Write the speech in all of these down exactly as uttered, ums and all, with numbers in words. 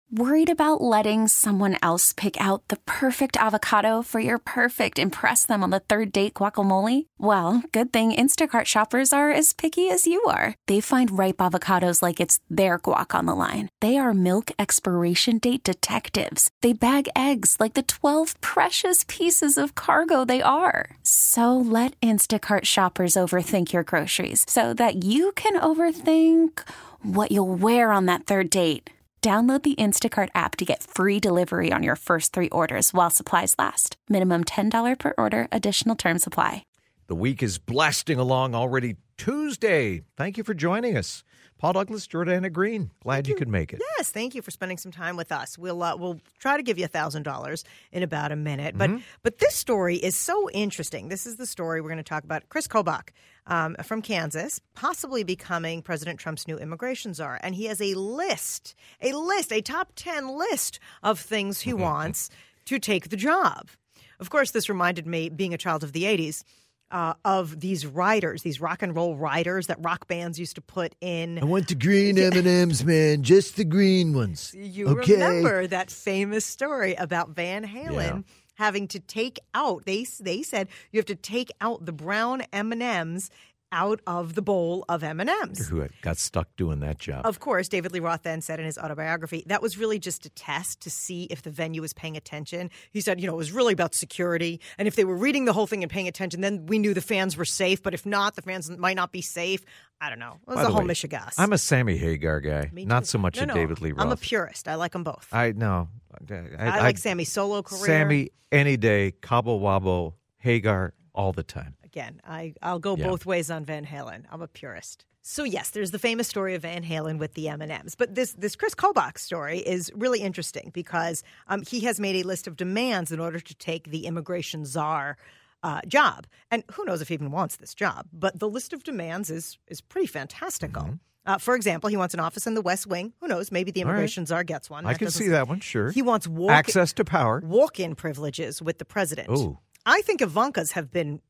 Worried about letting someone else pick out the perfect avocado for your perfect impress them on the third date guacamole? Well, good thing Instacart shoppers are as picky as you are. They find ripe avocados like it's their guac on the line. They are milk expiration date detectives. They bag eggs like the twelve precious pieces of cargo they are. So let Instacart shoppers overthink your groceries so that you can overthink what you'll wear on that third date. Download the Instacart app to get free delivery on your first three orders while supplies last. Minimum ten dollars per order. Additional terms apply. The week is blasting along already. Tuesday. Thank you for joining us. Paul Douglas, Jordana Green. Glad you. you could make it. Yes, thank you for spending some time with us. We'll uh, we'll try to give you one thousand dollars in about a minute. But mm-hmm. but this story is so interesting. This is the story we're going to talk about. Chris Kobach um, from Kansas, possibly becoming President Trump's new immigration czar. And he has a list, a list, a top ten list of things he wants to take the job. Of course, this reminded me, being a child of the eighties, Uh, of these riders, these rock and roll riders that rock bands used to put in. I want the green M and M's, man, just the green ones. You okay. remember that famous story about Van Halen Yeah. having to take out, they they said you have to take out the brown M and M's out of the bowl of M and M's. Who got stuck doing that job. Of course, David Lee Roth then said in his autobiography, that was really just a test to see if the venue was paying attention. He said, you know, it was really about security. And if they were reading the whole thing and paying attention, then we knew the fans were safe. But if not, the fans might not be safe. I don't know. It was By a the whole way, mishigas. I'm a Sammy Hagar guy, Me not too. so much no, a no, David Lee Roth. I'm a purist. I like them both. I no. I, I, I like Sammy's solo career. Sammy any day, Cabo Wabo, Hagar all the time. Again, I, I'll go Yeah. both ways on Van Halen. I'm a purist. So, yes, there's the famous story of Van Halen with the M and M's. But this this Chris Kobach story is really interesting because um, he has made a list of demands in order to take the immigration czar uh, job. And who knows if he even wants this job. But the list of demands is, is pretty fantastical. Mm-hmm. Uh, for example, he wants an office in the West Wing. Who knows? Maybe the immigration right. czar gets one. I That can doesn't- see that one, sure. He wants walk- access to power. walk-in privileges with the president. Oh. I think Ivanka's have been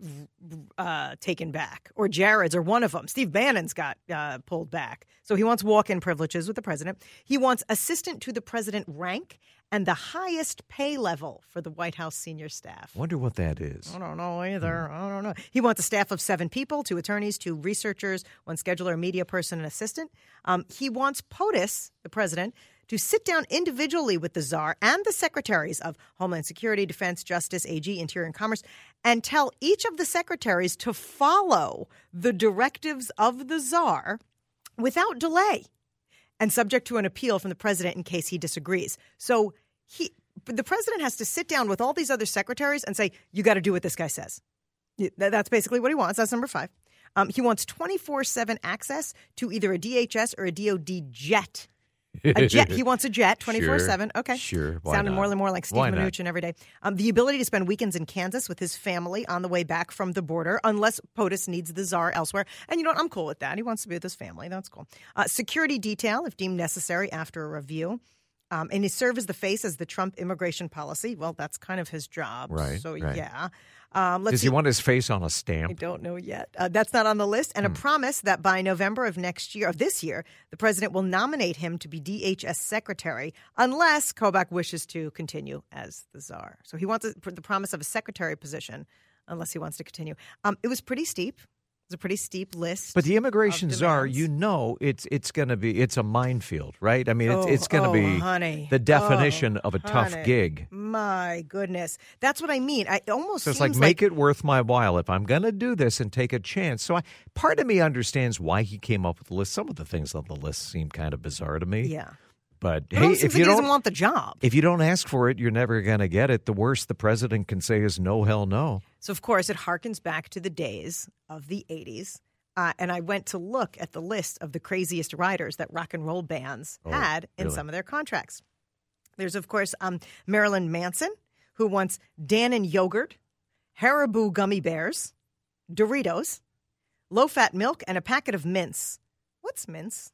uh, taken back, or Jared's, or one of them. Steve Bannon's got uh, pulled back. So he wants walk-in privileges with the president. He wants assistant to the president rank and the highest pay level for the White House senior staff. Wonder what that is. I don't know either. I don't know. He wants a staff of seven people, two attorneys, two researchers, one scheduler, a media person, an assistant. Um, he wants POTUS, the president, to sit down individually with the czar and the secretaries of Homeland Security, Defense, Justice, A G, Interior, and Commerce, and tell each of the secretaries to follow the directives of the czar without delay and subject to an appeal from the president in case he disagrees. So he, the president has to sit down with all these other secretaries and say, you got to do what this guy says. That's basically what he wants. That's number five. Um, he wants twenty-four seven access to either a D H S or a D O D jet. A jet. He wants a jet, twenty-four seven. Okay. Sure. Why Sounded not? more and more like Steve Why not? Mnuchin every day. Um, the ability to spend weekends in Kansas with his family on the way back from the border, unless POTUS needs the czar elsewhere. And you know what? I'm cool with that. He wants to be with his family. That's cool. Uh, security detail, if deemed necessary after a review. Um, and he served as the face as the Trump immigration policy. Well, that's kind of his job. Right, So, right. yeah. Um, let's Does see. he want his face on a I stamp? don't know yet. Uh, that's not on the list. And a promise that by November of next year, of this year, the president will nominate him to be D H S secretary unless Kobach wishes to continue as the czar. So he wants a, the promise of a secretary position unless he wants to continue. Um, it was pretty steep. It was a pretty steep list. But the immigration of czar, demands. you know, it's it's going to be it's a minefield, right? I mean, it's Oh, it's going to oh, be honey. the definition Oh, of a tough honey. gig. My goodness. That's what I mean. I it almost So it's seems like make it worth my while if I'm going to do this and take a chance. So I, part of me understands why he came up with the list. Some of the things on the list seem kind of bizarre to me. Yeah. But It hey, almost if seems you like he doesn't don't want the job. if you don't ask for it, you're never going to get it. The worst the president can say is no, hell no. So, of course, it harkens back to the days of the eighties. Uh, and I went to look at the list of the craziest riders that rock and roll bands Oh, had in really? some of their contracts. There's, of course, um, Marilyn Manson, who wants Dannon yogurt, Haribo gummy bears, Doritos, low-fat milk, and a packet of mints. What's mints?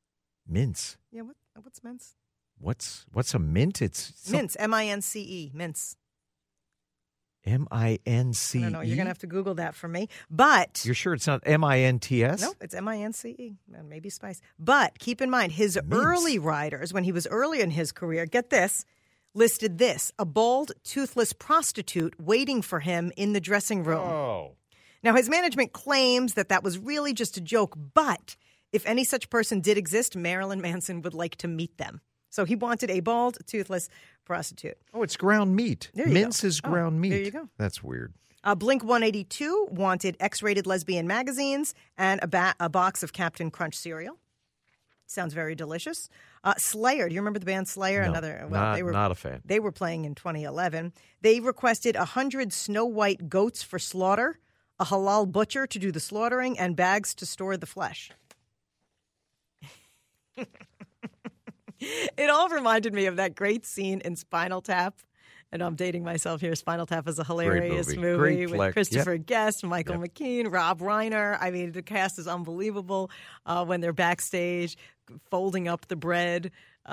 Mince. Yeah, what, what's mints? What's what's a mint? It's some- Mints, M I N C E, mints. M I N C E? I don't know. You're going to have to Google that for me. But You're sure it's not M I N T S? no, it's M I N C E. Maybe Spice. But keep in mind, his Mince. early riders, when he was early in his career, get this, listed this, a bald, toothless prostitute waiting for him in the dressing room. Oh. Now, his management claims that that was really just a joke, but if any such person did exist, Marilyn Manson would like to meet them. So he wanted a bald, toothless prostitute. Oh, it's ground meat. There you Mince go. is Oh, ground meat. there you go. That's weird. Uh, Blink one eighty-two wanted X-rated lesbian magazines and a, ba- a box of Captain Crunch cereal. Sounds very delicious. Uh, Slayer, do you remember the band Slayer? No, Another, well, not, they were not a fan. They were playing in twenty eleven. They requested one hundred Snow White goats for slaughter, a halal butcher to do the slaughtering, and bags to store the flesh. It all reminded me of that great scene in Spinal Tap. And I'm dating myself here. Spinal Tap is a hilarious movie. movie, Great with flick. Christopher Yep. Guest, Michael Yep. McKean, Rob Reiner. I mean, the cast is unbelievable uh, when they're backstage folding up the bread.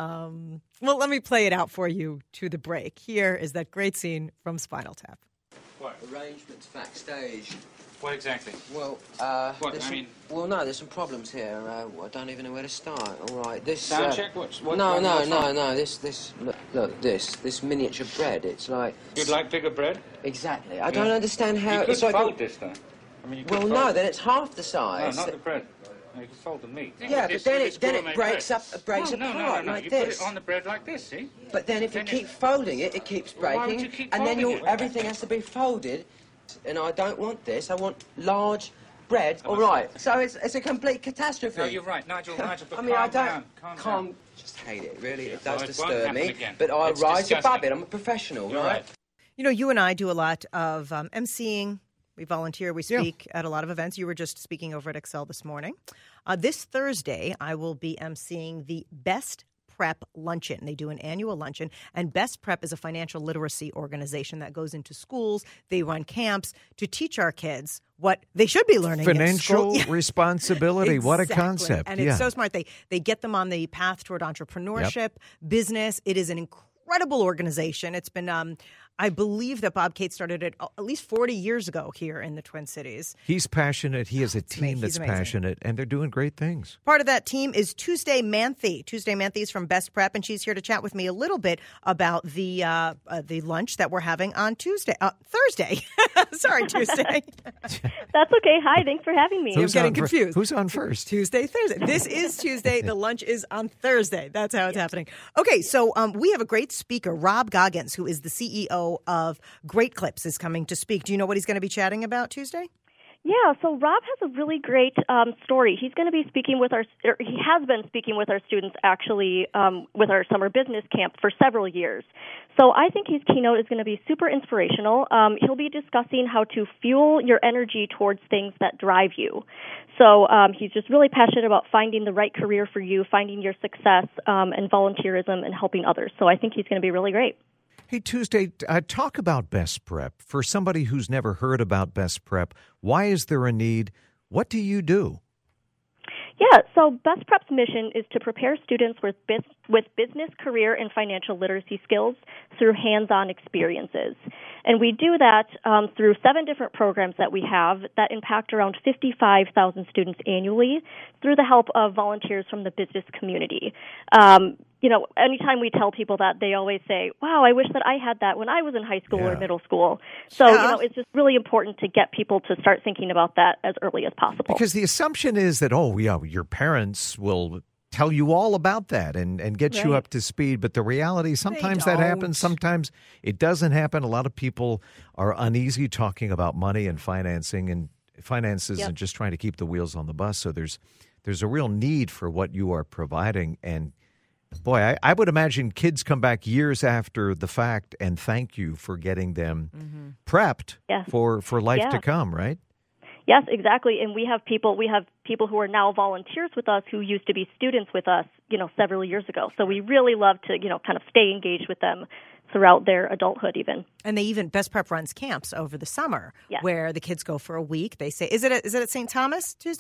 Um, well, let me play it out for you to the break. Here is that great scene from Spinal Tap. What? Arrangements backstage. What exactly? Well, uh... What, there's I some- mean- Well, no, there's some problems here. Uh, I don't even know where to start. All right, this... Sound uh, check? What's- what- no, what- no, what's no, wrong? no, this, this... Look, look, this. This miniature bread, it's like... You'd like bigger bread? Exactly. I don't understand how... You could it's like fold this, though. I mean, you could Well, fold no, it. then it's half the No, size. not the bread. No, you could fold the meat. Yeah, This- but then this it then gourmet it breaks bread. up, it breaks no, no, apart no, no, no. like you this. put it on the bread like this, see? But then if you Then keep it- folding it, it keeps Well, why would breaking, you keep and then folding you it? everything has to be folded. And I don't want this. I want large bread. Oh, All right. So it's it's a complete catastrophe. No, you're right, Nigel, Nigel, but I mean, calm I don't down, calm calm. down. Just hate it. Really, it well, does it won't disturb happen me. again. But I It's rise above disgusting. it. I'm a professional, You're right? right. You know, you and I do a lot of um, emceeing. We volunteer. We speak at a lot of events. You were just speaking over at Excel this morning. Uh, this Thursday, I will be emceeing the Best Prep Luncheon. They do an annual luncheon, and Best Prep is a financial literacy organization that goes into schools. They run camps to teach our kids what they should be learning. in Financial school. Yeah. responsibility. What a Exactly. concept. And yeah. it's so smart. They they get them on the path toward entrepreneurship, business. It is an incredible organization. It's been, um, I believe that Bob Cates started it at least forty years ago here in the Twin Cities. He's passionate. He has a ama- team he's that's amazing. passionate, and they're doing great things. Part of that team is Tuesday Manthe. Tuesday Manthe is from Best Prep, and she's here to chat with me a little bit about the uh, uh, the lunch that we're having on Tuesday, uh, Thursday. Sorry, Tuesday. That's okay. Hi, thanks for having me. Who's getting on fir- confused. Who's on first? Tuesday, Thursday. This is Tuesday. The lunch is on Thursday. That's how it's happening. Okay, so um, we have a great speaker, Rob Goggins, who is the C E O of Great Clips, is coming to speak. Do you know what he's going to be chatting about Tuesday? Yeah, so Rob has a really great um, story. He's going to be speaking with our, or he has been speaking with our students actually um, with our summer business camp for several years. So I think his keynote is going to be super inspirational. Um, he'll be discussing how to fuel your energy towards things that drive you. So um, he's just really passionate about finding the right career for you, finding your success, um, and volunteerism and helping others. So I think he's going to be really great. Hey, Tuesday, uh, talk about Best Prep. For somebody who's never heard about Best Prep, why is there a need? What do you do? Yeah, so Best Prep's mission is to prepare students with bis- with business, career, and financial literacy skills through hands-on experiences. And we do that um, through seven different programs that we have that impact around fifty-five thousand students annually through the help of volunteers from the business community. Um, you know, anytime we tell people that, they always say, wow, I wish that I had that when I was in high school Yeah. or middle school. So, Yeah. you know, it's just really important to get people to start thinking about that as early as possible. Because the assumption is that, oh, yeah, your parents will tell you all about that and, and get you Right. up to speed. But the reality, sometimes that don't. happens. Sometimes it doesn't happen. A lot of people are uneasy talking about money and financing and finances Yep. and just trying to keep the wheels on the bus. So there's there's a real need for what you are providing. And boy, I, I would imagine kids come back years after the fact and thank you for getting them prepped Yes. for, for life Yeah. to come, right? Yes, exactly. And we have people we have people who are now volunteers with us who used to be students with us, you know, several years ago. So we really love to, you know, kind of stay engaged with them throughout their adulthood even. And they even, Best Prep runs camps over the summer Yes. where the kids go for a week. They say, is it at, is it at Saint Thomas Tuesday?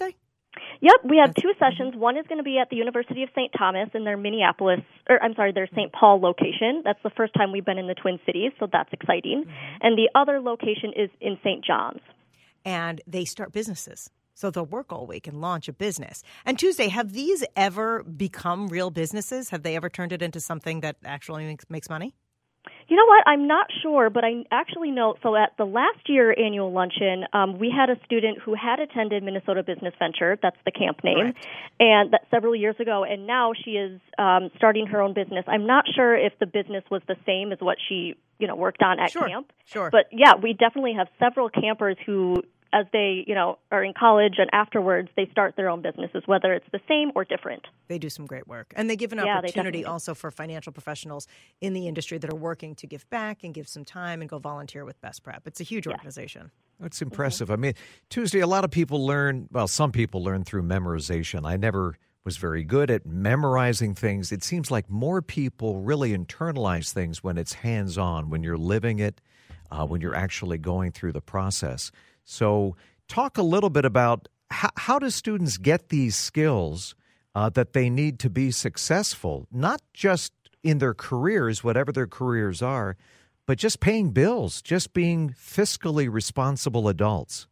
Yep, we have two sessions. One is going to be at the University of Saint Thomas in their Minneapolis, or I'm sorry, their Saint Paul location. That's the first time we've been in the Twin Cities, so that's exciting. Mm-hmm. And the other location is in Saint John's. And they start businesses. So they'll work all week and launch a business. And Tuesday, have these ever become real businesses? Have they ever turned it into something that actually makes, makes money? You know what? I'm not sure, but I actually know. So at the last year annual luncheon, um, we had a student who had attended Minnesota Business Venture. That's the camp name, Correct. and that several years ago. And now she is um, starting her own business. I'm not sure if the business was the same as what she, you know, worked on at sure, camp. Sure. But yeah, we definitely have several campers who, as they, you know, are in college and afterwards, they start their own businesses, whether it's the same or different. They do some great work. And they give an Yeah, opportunity also for financial professionals in the industry that are working to give back and give some time and go volunteer with Best Prep. It's a huge Yeah. organization. That's impressive. Mm-hmm. I mean, Tuesday, a lot of people learn, well, some people learn through memorization. I never was very good at memorizing things. It seems like more people really internalize things when it's hands-on, when you're living it, uh, when you're actually going through the process. So talk a little bit about how, how do students get these skills uh, that they need to be successful, not just in their careers, whatever their careers are, but just paying bills, just being fiscally responsible adults.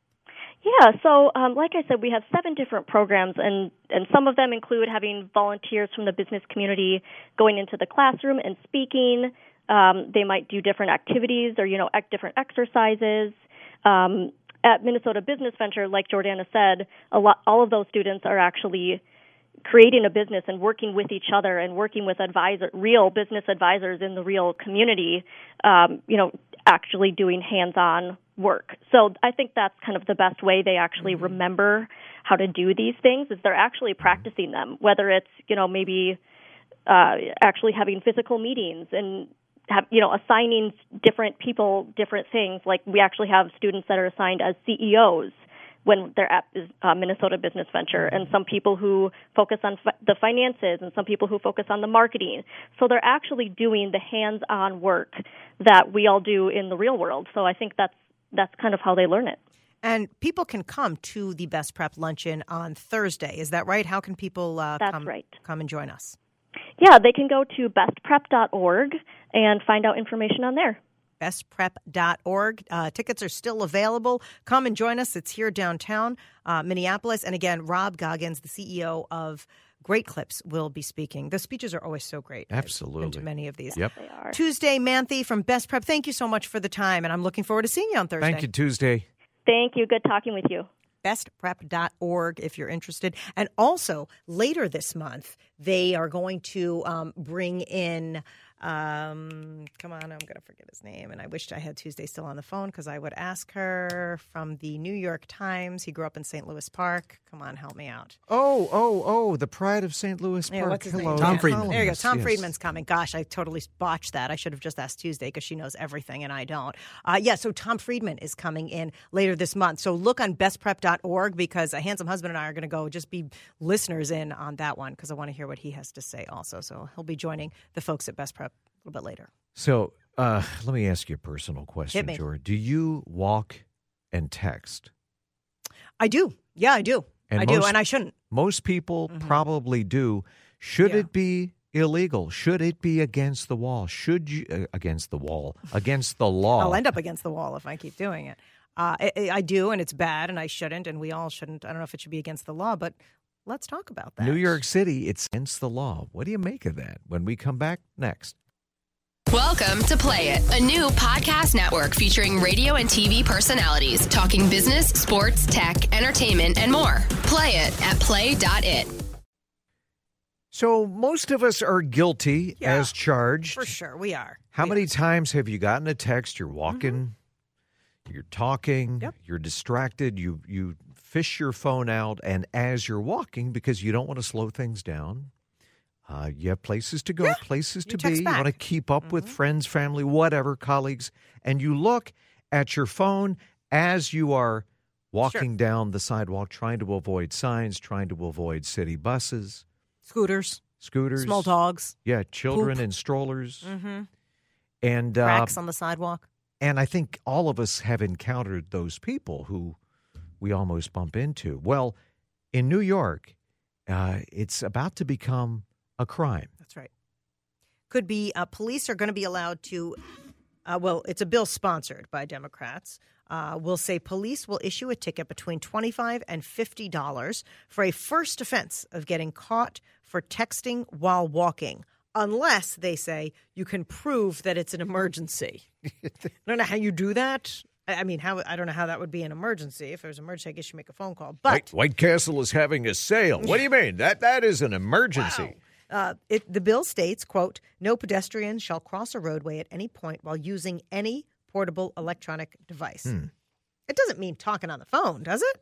Yeah, so um, like I said, we have seven different programs, and, and some of them include having volunteers from the business community going into the classroom and speaking. Um, they might do different activities or, you know, ec- different exercises. Um, at Minnesota Business Venture, like Jordana said, a lot, all of those students are actually creating a business and working with each other and working with advisor, real business advisors in the real community, um, you know, actually doing hands-on work. So I think that's kind of the best way they actually mm-hmm. remember how to do these things is they're actually practicing them, whether it's, you know, maybe uh, actually having physical meetings and have, you know, assigning different people different things. Like we actually have students that are assigned as C E Os when they're at uh, Minnesota Business Venture, and some people who focus on fi- the finances and some people who focus on the marketing. So they're actually doing the hands-on work that we all do in the real world. So I think that's that's kind of how they learn it. And people can come to the Best Prep Luncheon on Thursday. Is that right? How can people uh, that's come, right. come and join us? Yeah, they can go to best prep dot org and find out information on there. best prep dot org. Uh, tickets are still available. Come and join us. It's here downtown uh, Minneapolis. And again, Rob Goggins, the C E O of Great Clips, will be speaking. The speeches are always so great. Absolutely. I've been to many of these. Yep. They are. Tuesday, Manthe from Best Prep, thank you so much for the time. And I'm looking forward to seeing you on Thursday. Thank you, Tuesday. Thank you. Good talking with you. best prep dot org if you're interested. And also, later this month, they are going to um, bring in, um, come on, I'm going to forget his name. And I wished I had Tuesday still on the phone because I would ask her from the New York Times. He grew up in Saint Louis Park. Come on, help me out. Oh, oh, oh, the pride of Saint Louis Park. Yeah, what's his Hello. name? Tom Yeah, Friedman. There you go. Tom Yes. Friedman's coming. Gosh, I totally botched that. I should have just asked Tuesday because she knows everything and I don't. Uh, yeah, so Tom Friedman is coming in later this month. So look on best prep dot org because a handsome husband and I are going to go just be listeners in on that one because I want to hear what he has to say also. So he'll be joining the folks at Best Prep a little bit later. So uh, let me ask you a personal question, Hit me. George. Do you walk and text? I do. Yeah, I do. And I do, most- and I shouldn't. Most people probably do. Should Yeah. it be illegal? Should it be against the wall? Should you uh, against the wall? Against the law? I'll end up against the wall if I keep doing it. Uh, I, I do, and it's bad, and I shouldn't, and we all shouldn't. I don't know if it should be against the law, but let's talk about that. New York City, it's against the law. What do you make of that? When we come back next. Welcome to Play It, a new podcast network featuring radio and T V personalities talking business, sports, tech, entertainment, and more. Play it at play dot it. So most of us are guilty Yeah, as charged. For sure, we are. How We many are. times have you gotten a text? You're walking, Mm-hmm. you're talking, Yep. you're distracted, you you fish your phone out, and as you're walking, because you don't want to slow things down, uh, you have places to go, Yeah. places You to text be. You want to back. keep up with Mhm. friends, family, whatever, colleagues, and you look at your phone as you are walking down the sidewalk, trying to avoid signs, trying to avoid city buses, Scooters, scooters, small dogs, yeah, children Poop. in strollers, mm-hmm. and uh, cracks on the sidewalk. And I think all of us have encountered those people who we almost bump into. Well, in New York, uh, it's about to become a crime. That's right. Could be uh, police are going to be allowed to, uh, well, it's a bill sponsored by Democrats. Uh, will say police will issue a ticket between twenty-five dollars and fifty dollars for a first offense of getting caught for texting while walking, unless, they say, you can prove that it's an emergency. I don't know how you do that. I mean, how I don't know how that would be an emergency. If there's an emergency, I guess you make a phone call. But White, White Castle is having a sale. What do you mean? That That is an emergency. Wow. Uh, it, the bill states, quote, no pedestrian shall cross a roadway at any point while using any portable electronic device. Hmm. It doesn't mean talking on the phone, does it?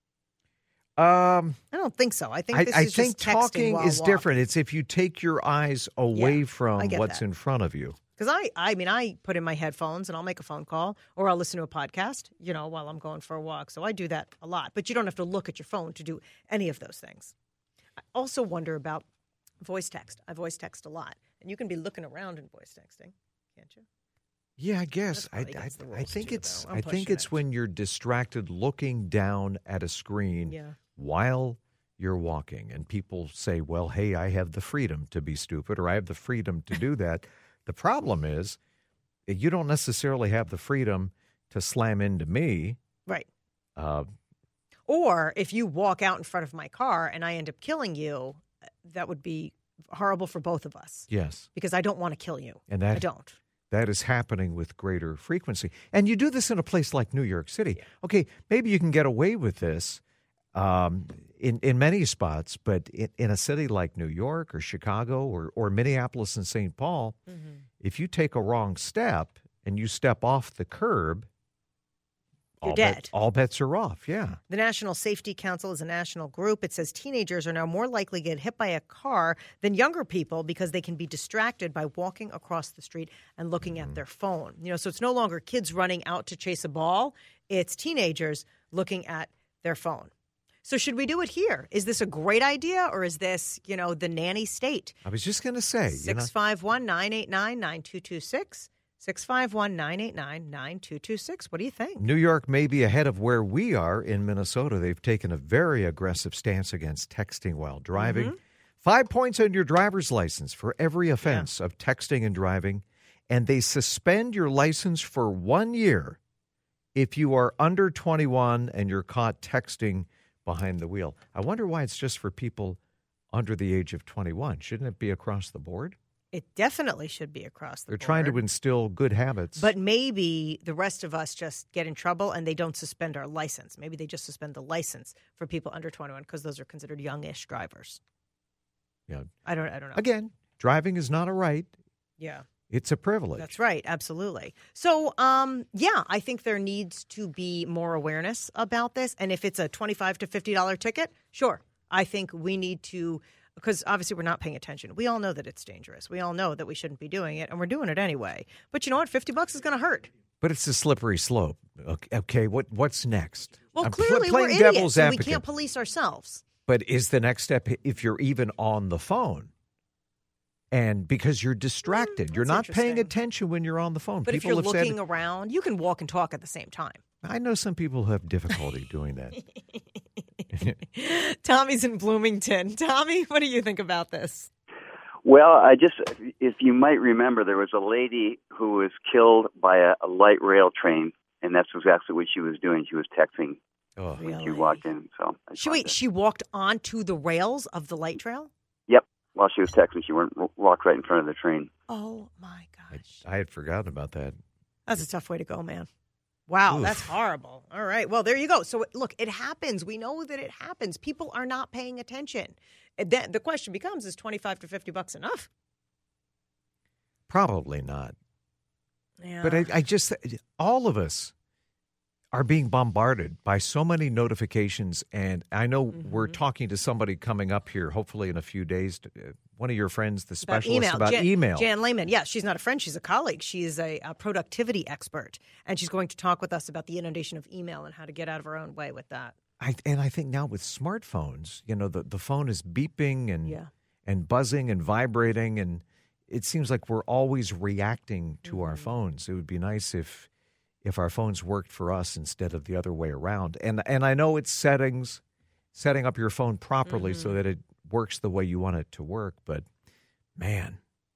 Um, I don't think so. I think I, this I is think just texting talking while is walking. different. It's if you take your eyes away Yeah, I from get what's that. in front of you. Because I, I mean, I put in my headphones and I'll make a phone call or I'll listen to a podcast, you know, while I'm going for a walk. So I do that a lot. But you don't have to look at your phone to do any of those things. I also wonder about voice text. I voice text a lot. And you can be looking around in voice texting, can't you? Yeah, I guess. That's I, probably I, against the I rules, think too, it's. though. I'm I think pushing it's it. when you're distracted, looking down at a screen Yeah. while you're walking, and people say, "Well, hey, I have the freedom to be stupid, or I have the freedom to do that." The problem is, you don't necessarily have the freedom to slam into me. Right. Uh, Or if you walk out in front of my car and I end up killing you, that would be horrible for both of us. yes, Because I don't want to kill you. and that I don't. That is happening with greater frequency. And you do this in a place like New York City. Okay, maybe you can get away with this um, in, in many spots, but in, in a city like New York or Chicago or, or Minneapolis and Saint Paul, Mm-hmm. if you take a wrong step and you step off the curb, You're all dead. Bet, all bets are off, yeah. The National Safety Council is a national group. It says teenagers are now more likely to get hit by a car than younger people because they can be distracted by walking across the street and looking Mm-hmm. at their phone. You know, so it's no longer kids running out to chase a ball. It's teenagers looking at their phone. So should we do it here? Is this a great idea or is this, you know, the nanny state? I was just going to say, you know, six five one, nine eight nine, nine two two six. six five one, nine eight nine, nine two two six. What do you think? New York may be ahead of where we are in Minnesota. They've taken a very aggressive stance against texting while driving. Mm-hmm. Five points on your driver's license for every offense of texting and driving. And they suspend your license for one year if you are under twenty-one and you're caught texting behind the wheel. I wonder why it's just for people under the age of twenty-one. Shouldn't it be across the board? It definitely should be across the They're board. trying to instill good habits. But maybe the rest of us just get in trouble and they don't suspend our license. Maybe they just suspend the license for people under twenty-one because those are considered youngish drivers. yeah. I don't I don't know. Again, driving is not a right. Yeah. It's a privilege. That's right. Absolutely. So, um, yeah, I think there needs to be more awareness about this. And if it's a twenty-five to fifty dollars ticket, sure. I think we need to, because obviously we're not paying attention. We all know that it's dangerous. We all know that we shouldn't be doing it, and we're doing it anyway. But you know what? fifty bucks is going to hurt. But it's a slippery slope. Okay, okay what what's next? Well, I'm pl- clearly playing we're devil's idiots, so we advocate. can't police ourselves. But is the next step if you're even on the phone? And because you're distracted, Mm, you're that's not paying interesting. attention when you're on the phone. But if People you're have said- looking around, you can walk and talk at the same time. I know some people who have difficulty doing that. Tommy's in Bloomington. Tommy, what do you think about this? Well, I just, if you might remember, there was a lady who was killed by a, a light rail train, and that's exactly what she was doing. She was texting Oh. when she Really? walked in. So I She thought wait, that- she walked onto the rails of the light trail? Yep, while she was texting, she went walked right in front of the train. Oh my I, gosh. I had forgotten about that. That's a tough way to go, man. Wow, Oof. that's horrible. All right. Well, there you go. So look, it happens. We know that it happens. People are not paying attention. And then the question becomes, is twenty-five to fifty bucks enough? Probably not. Yeah. But I, I just, all of us are being bombarded by so many notifications. And I know we're Mm-hmm. talking to somebody coming up here, hopefully in a few days. Uh, One of your friends, the About specialist email. about Jan, email. Jan Lehman. Yeah, she's not a friend. She's a colleague. She is a, a productivity expert. And she's going to talk with us about the inundation of email and how to get out of our own way with that. I, and I think now with smartphones, you know, the, the phone is beeping and Yeah. and buzzing and vibrating, and it seems like we're always reacting to Mm-hmm. our phones. It would be nice if if our phones worked for us instead of the other way around. And and I know it's settings, setting up your phone properly mm-hmm. so that it works the way you want it to work. But, man,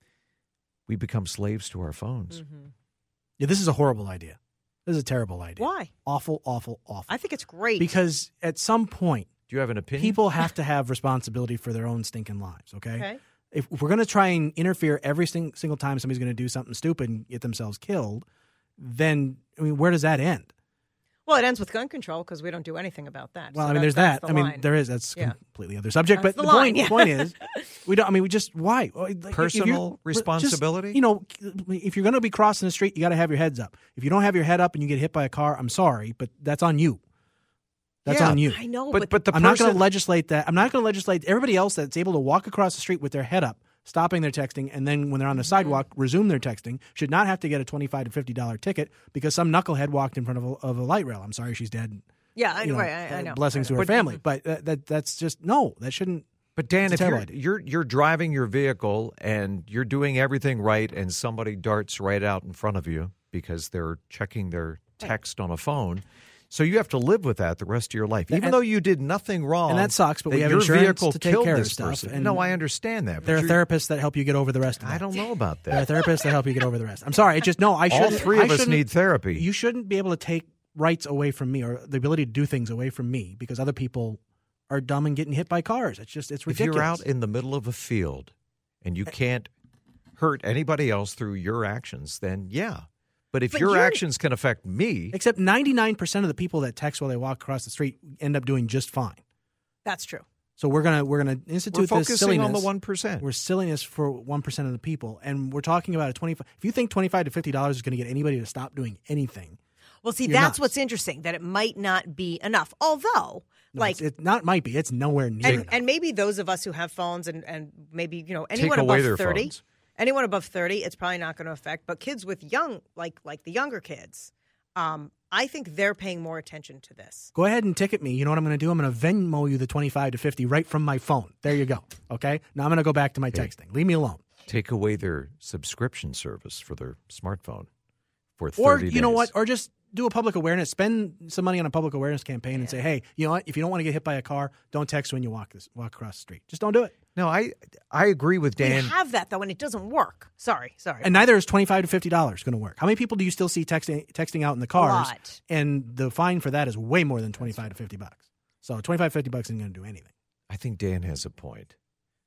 we become slaves to our phones. Mm-hmm. Yeah, this is a horrible idea. This is a terrible idea. Why? Awful, awful, awful. I think it's great. Because at some point, do you have an opinion? People have to have responsibility for their own stinking lives, okay? Okay. If we're going to try and interfere every sing- single time somebody's going to do something stupid and get themselves killed, then, I mean, where does that end? Well, it ends with gun control because we don't do anything about that. Well, so I mean, there's that's, that. that's I the mean, there is. That's yeah. completely other subject. That's but the the, line, point, yeah. the point is, we don't. I mean, we just why like, personal just, responsibility. You know, if you're going to be crossing the street, you got to have your heads up. If you don't have your head up and you get hit by a car, I'm sorry, but that's on you. That's yeah, on you. I know, but but, but the I'm person, not going to legislate that. I'm not going to legislate everybody else that's able to walk across the street with their head up, stopping their texting, and then when they're on the sidewalk, resume their texting, should not have to get a twenty-five to fifty dollars ticket because some knucklehead walked in front of a, of a light rail. I'm sorry, she's dead. Yeah, I, you know, right, I, I know. Blessings I know. to her family, but that, that that's just no. That shouldn't. But Dan, if you're, idea. you're you're driving your vehicle and you're doing everything right, and somebody darts right out in front of you because they're checking their text on a phone. So you have to live with that the rest of your life, even and, though you did nothing wrong. And that sucks, but that we have your insurance vehicle to take killed care this of stuff. person. And no, I understand that. There are therapists that help you get over the rest of that. I don't know about that. There are therapists that help you get over the rest. I'm sorry. It just, no, I shouldn't. All three of I us need therapy. You shouldn't be able to take rights away from me or the ability to do things away from me because other people are dumb and getting hit by cars. It's just, it's ridiculous. If you're out in the middle of a field and you can't hurt anybody else through your actions, then yeah. But if but your actions can affect me. Except ninety-nine percent of the people that text while they walk across the street end up doing just fine. That's true. So we're gonna we're gonna institute we're this focusing silliness on the one percent. We're silliness for one percent of the people, and we're talking about a twenty-five. If you think twenty-five to fifty dollars is going to get anybody to stop doing anything, well, see, you're that's nuts. what's interesting. That it might not be enough. Although, no, like, it not might be. It's nowhere near and, enough. and maybe those of us who have phones and and maybe you know anyone Take away above their thirty. phones. Anyone above thirty, it's probably not going to affect. But kids with young, like like the younger kids, um, I think they're paying more attention to this. Go ahead and ticket me. You know what I'm going to do? I'm going to Venmo you the twenty-five to fifty right from my phone. There you go. Okay? Now I'm going to go back to my Okay. texting. Leave me alone. Take away their subscription service for their smartphone for thirty Or, days. you know what? Or just do a public awareness. Spend some money on a public awareness campaign and say, hey, you know what? If you don't want to get hit by a car, don't text when you walk this walk across the street. Just don't do it. No, I I agree with Dan. We have that though, and it doesn't work. Sorry, sorry. And neither is twenty-five to fifty dollars going to work. How many people do you still see texting texting out in the cars? A lot. And the fine for that is way more than twenty-five to fifty bucks. So twenty-five, fifty bucks isn't going to do anything. I think Dan has a point.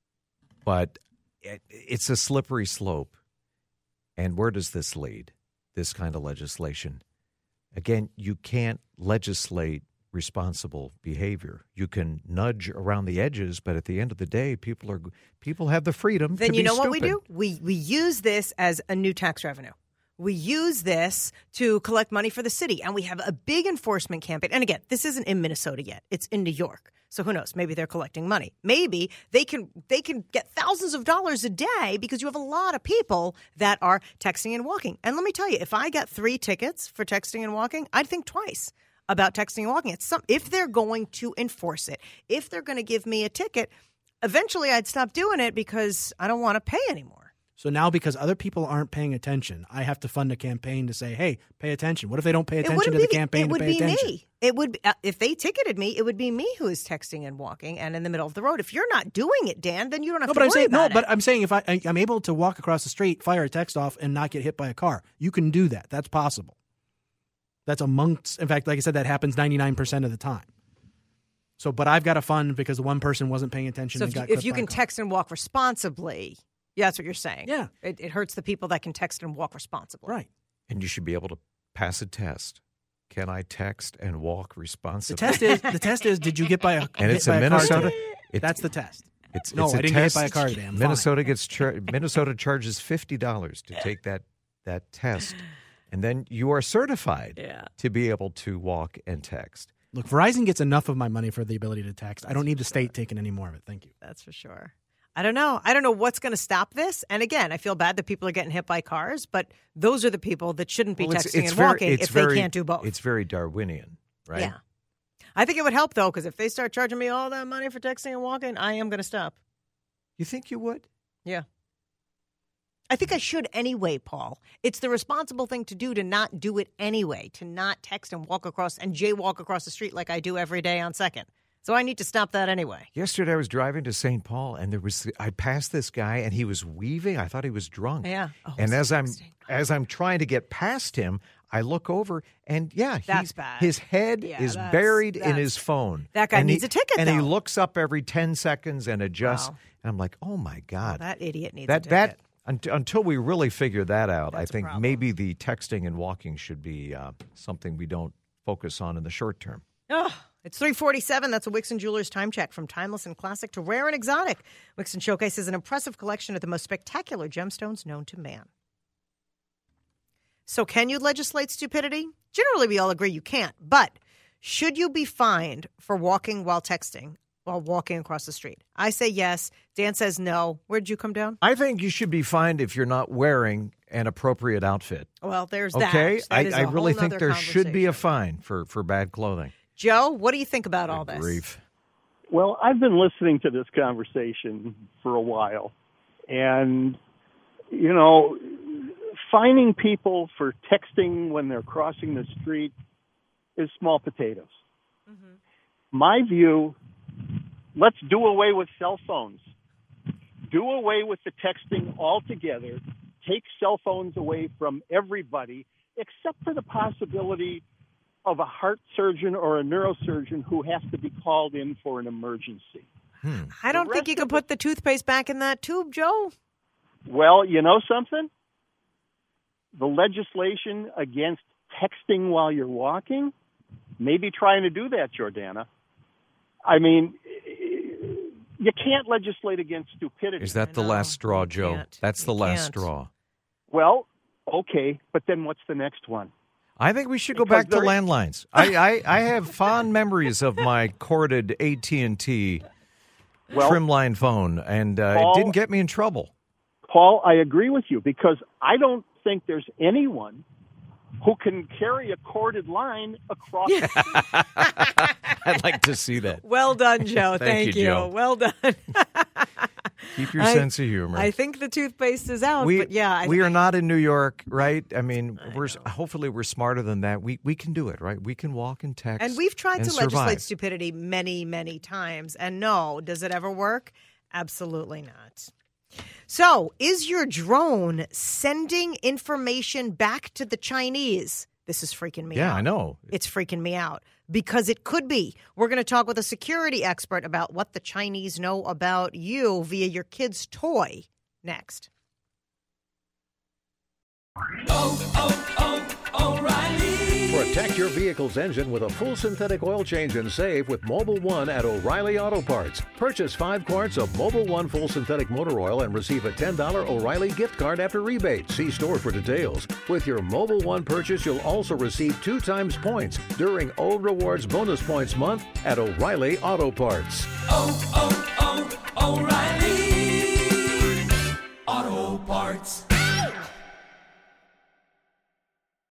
But it, it's a slippery slope. And where does this lead? This kind of legislation. Again, you can't legislate responsible behavior. You can nudge around the edges, but at the end of the day, people are people have the freedom Then to you be know what we stupid. do? We we use this as a new tax revenue. We use this to collect money for the city, and we have a big enforcement campaign. And again, this isn't in Minnesota yet; it's in New York. So who knows? Maybe they're collecting money. Maybe they can they can get thousands of dollars a day because you have a lot of people that are texting and walking. And let me tell you, if I got three tickets for texting and walking, I'd think twice about texting and walking. It's some if they're going to enforce it, if they're going to give me a ticket, eventually I'd stop doing it because I don't want to pay anymore. So now because other people aren't paying attention, I have to fund a campaign to say, hey, pay attention. What if they don't pay attention to the campaign It to would pay be attention? me. It would be, uh, if they ticketed me, it would be me who is texting and walking and in the middle of the road. If you're not doing it, Dan, then you don't have No, to but I'm worry saying no, about but it. I'm saying if I, I I'm able to walk across the street, fire a text off, and not get hit by a car, you can do that. That's possible. That's amongst. In fact, like I said, that happens ninety-nine percent of the time. So, but I've got a fund because the one person wasn't paying attention So and if you, got if clipped you by can a car. text and walk responsibly, yeah, that's what you're saying. Yeah. It, it hurts the people that can text and walk responsibly. Right. And you should be able to pass a test. Can I text and walk The responsibly? test is the test is did you get by a and hit it's by in a car Minnesota. today? It's, That's the test. It's, No, it's I a didn't get hit test. by a car today. I'm fine. Minnesota gets char- Minnesota charges fifty dollars to take that that test, and then you are certified Yeah. to be able to walk and text. Look, Verizon gets enough of my money for the ability to text. I don't need the state taking any more of it. Thank you. That's for sure. I don't know. I don't know what's going to stop this. And again, I feel bad that people are getting hit by cars, but those are the people that shouldn't be Well, it's- texting it's and very- walking it's if very- they can't do both. It's very Darwinian, right? Yeah. I think it would help, though, because if they start charging me all that money for texting and walking, I am going to stop. You think you would? Yeah. I think I should anyway, Paul. It's the responsible thing to do to not do it anyway, to not text and walk across and jaywalk across the street like I do every day on Second. So I need to stop that anyway. Yesterday I was driving to Saint Paul, and there was I passed this guy, and he was weaving. I thought he was drunk. Yeah. Oh, and so as I'm interesting. as I'm trying to get past him, I look over, and yeah, That's he's, bad. his head Yeah, is that's- buried in that's- his phone. That guy And needs he- a ticket, And he though. looks up every ten seconds and adjusts. Wow. And I'm like, oh my God. That idiot needs that a that ticket. unt- until we really figure that out, That's a I think problem. maybe the texting and walking should be uh, something we don't focus on in the short term. Oh, it's three forty-seven. That's a Wixon Jewelers time check. From timeless and classic to rare and exotic, Wixon showcases an impressive collection of the most spectacular gemstones known to man. So can you legislate stupidity? Generally, we all agree you can't. But should you be fined for walking while texting, while walking across the street? I say yes. Dan says no. Where'd you come down? I think you should be fined if you're not wearing an appropriate outfit. Well, there's that. Okay, That is I, a I really whole think nother there should be a conversation. fine for, for bad clothing. Joe, what do you think about all this? Grief. Well, I've been listening to this conversation for a while, and, you know, fining people for texting when they're crossing the street is small potatoes. Mm-hmm. My view, let's do away with cell phones. Do away with the texting altogether. Take cell phones away from everybody, except for the possibility of a heart surgeon or a neurosurgeon who has to be called in for an emergency. Hmm. I don't think you can put the toothpaste back in that tube, Joe. Well, you know something? The legislation against texting while you're walking, maybe trying to do that, Jordana. I mean, you can't legislate against stupidity. Is that the last straw, Joe? can't. That's the You last can't. straw. Well, okay, but then what's the next one? I think we should go Because back to there- landlines. I, I, I have fond memories of my corded A T and T Well, trimline phone, and uh, Paul- it didn't get me in trouble. Paul, I agree with you because I don't think there's anyone who can carry a corded line across. I'd like to see that. Well done, Joe. Thank Thank, you, you. Joe. Well done. Keep your I- sense of humor. I think the toothpaste is out, we but yeah. I, we are not in New York, right? I mean, we're hopefully we're smarter than that. We we can do it, right? We can walk and text, and we've tried and to survive. legislate stupidity many, many times. And no, does it ever work? Absolutely not. So, is your drone sending information back to the Chinese? This is freaking me Yeah, out. I know. It's freaking me out because it could be. We're going to talk with a security expert about what the Chinese know about you via your kid's toy next. Protect your vehicle's engine with a full synthetic oil change and save with Mobile One at O'Reilly Auto Parts. Purchase five quarts of Mobile One full synthetic motor oil and receive a ten dollars O'Reilly gift card after rebate. See store for details. With your Mobile One purchase, you'll also receive two times points during O Rewards Bonus Points Month at O'Reilly Auto Parts. Oh, oh, oh, O'Reilly.